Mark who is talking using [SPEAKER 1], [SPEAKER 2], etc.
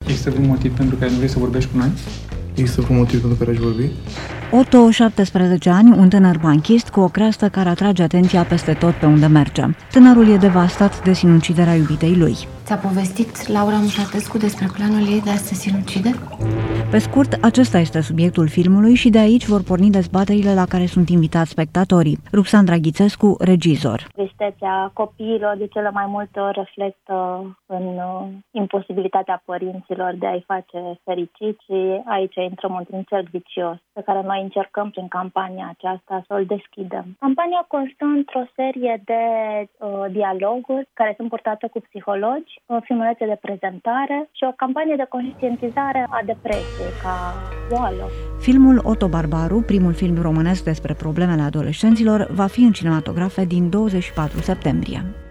[SPEAKER 1] Există vreun motiv pentru care nu vrei să vorbești cu noi?
[SPEAKER 2] Există vreun motiv pentru care aș vorbi?
[SPEAKER 3] Otto, 17 ani, un tânăr banchist cu o creastă care atrage atenția peste tot pe unde merge. Tânărul e devastat de sinuciderea iubitei lui.
[SPEAKER 4] Ți-a povestit Laura Mușatescu despre planul ei de a se sinucide?
[SPEAKER 3] Pe scurt, acesta este subiectul filmului și de aici vor porni dezbaterile la care sunt invitați spectatorii. Ruxandra Ghițescu, regizor.
[SPEAKER 5] Tristețea copiilor de cele mai multe ori reflectă în imposibilitatea părinților de a-i face fericiți și aici intrăm într-un cerc vicios pe care noi încercăm prin campania aceasta să-l deschidem. Campania constă într-o serie de dialoguri care sunt purtate cu psihologi, filmulețe de prezentare și o campanie de conștientizare a depresiei ca boală.
[SPEAKER 3] Filmul Otto Barbaru, primul film românesc despre problemele adolescenților, va fi în cinematografe din 24 septembrie.